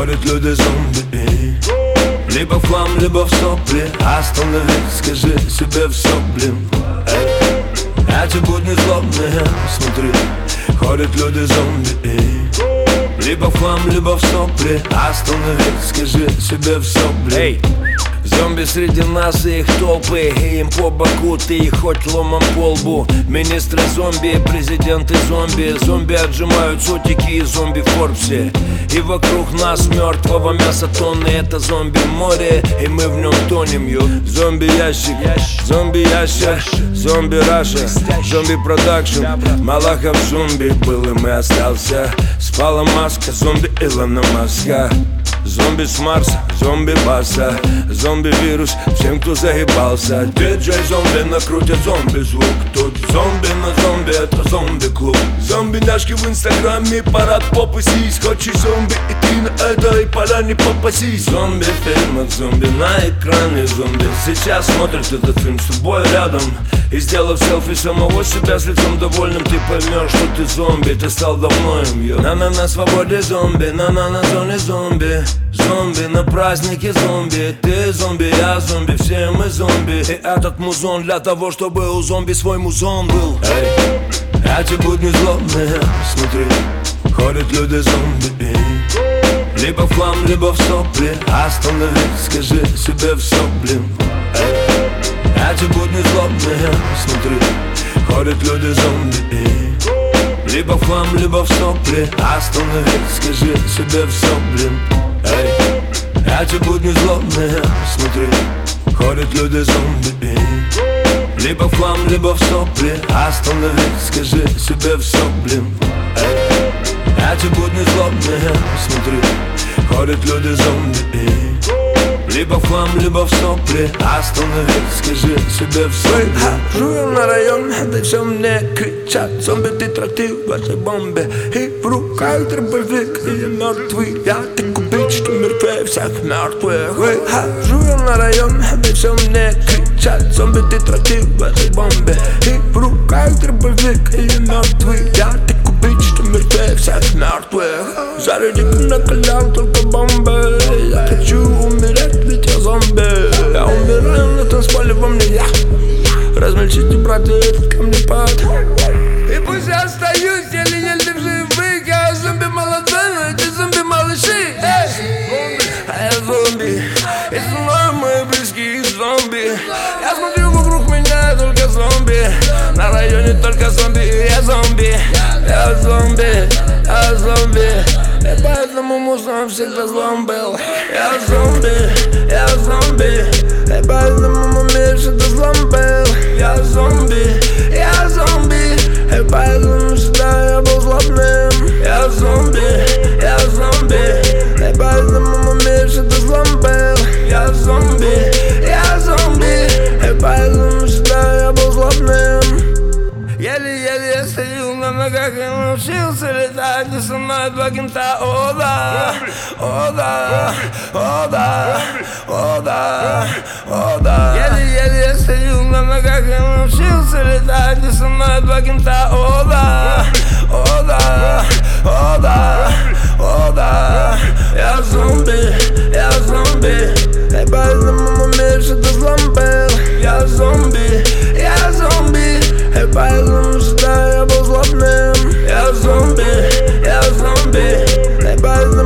ходят люди-зомби. Либо в хлам, либо в сопли. Остановись, скажи себе все, блин. Эти будни злобные, смотри, ходят люди-зомби. Либо в хлам, либо в сопли. Остановись, скажи себе все, блин. Зомби среди нас и их толпы, и им по боку ты и хоть ломом по лбу. Министры зомби, президенты зомби. Зомби отжимают сотики и зомби в Форбсе. И вокруг нас мертвого мяса тонны. Это зомби-море, и мы в нем тонем, ё. Зомби-ящик, зомби-ящик, зомби-раша, зомби-продакшн. Малахов зомби был им и остался. Спала маска, зомби Илона Маска. Зомби с Марса, зомби баса, зомби-вирус всем, кто заебался. Диджей-зомби накрутят зомби-звук. Тут зомби на зомби, это зомби-клуб. Зомби-няшки в инстаграме, парад попы сись. Хочешь зомби, и ты на этой поляне попасись. Зомби в фильмах, зомби на экране, зомби сейчас смотрит этот фильм с тобой рядом. И сделав селфи самого себя с лицом довольным, ты поймешь, что ты зомби, ты стал давно им, ё. На свободе зомби, на зоне зомби. Зомби на празднике зомби. Ты зомби, я зомби, все мы зомби. И этот музон для того, чтобы у зомби свой музон был. Эти будни злобные, смотри, ходят люди-зомби. Либо в хлам, либо в сопли. Остановись, скажи себе все, блин. Эти будни злобные, смотри, ходят люди-зомби. Либо в хлам, либо в сопли. Остановись, скажи себе все, блин. Эти будни злобные, смотри, ходят люди-зомби. Либо в хлам, либо в сопли. Остановись, скажи себе все, блин. Эти будни злобные, смотри, ходят люди-зомби. Либо в хлам, либо в сопли. Остановись, скажи себе все, блин. Хожу я на район, да все мне кричат: зомби, ты трактир в этой бомбе. И в руках дробовик, и я мертвый. Я так убить, что мертвее всех мертвых. Хожу я на район, да все мне кричат: зомби, ты трактир в этой бомбе. И в руках дробовик, и я мертвый. Я так убить, что мертвее всех мертвых. Заряди накалял только бомбы. Я хочу умереть, ведь я зомби. Я умираю на танцполе, во мне я. Размельчите, братья, этот камнепад. И пусть я остаюсь еле-еле в живых. Я зомби молодой, но эти зомби-малыши. А я зомби, и со мной мои близкие зомби. Я смотрю, вокруг меня только зомби. На районе только зомби, и я зомби. Я зомби, я зомби. И поэтому музон всегда злом был. Я зомби, я зомби. И поэтому мой мир всегда злом был. Я зомби, я зомби. И поэтому всегда я был злобным. Я зомби, я зомби. И поэтому мой мир всегда злом был. Я зомби, я зомби. И поэтому всегда я был злобным. Еле-еле я стою на ногах и научился летать. И со мной два кента, о да, о да, о да, о да, о да. Еле-еле я стою на ногах и научился летать. И со мной два кента, о да, о да, о да, о да. Я зомби, я зомби. И поэтому мой мир всегда злом был. Я зомби, я зомби. И поэтому всегда я был злобным. Я зомби, я зомби. И поэтому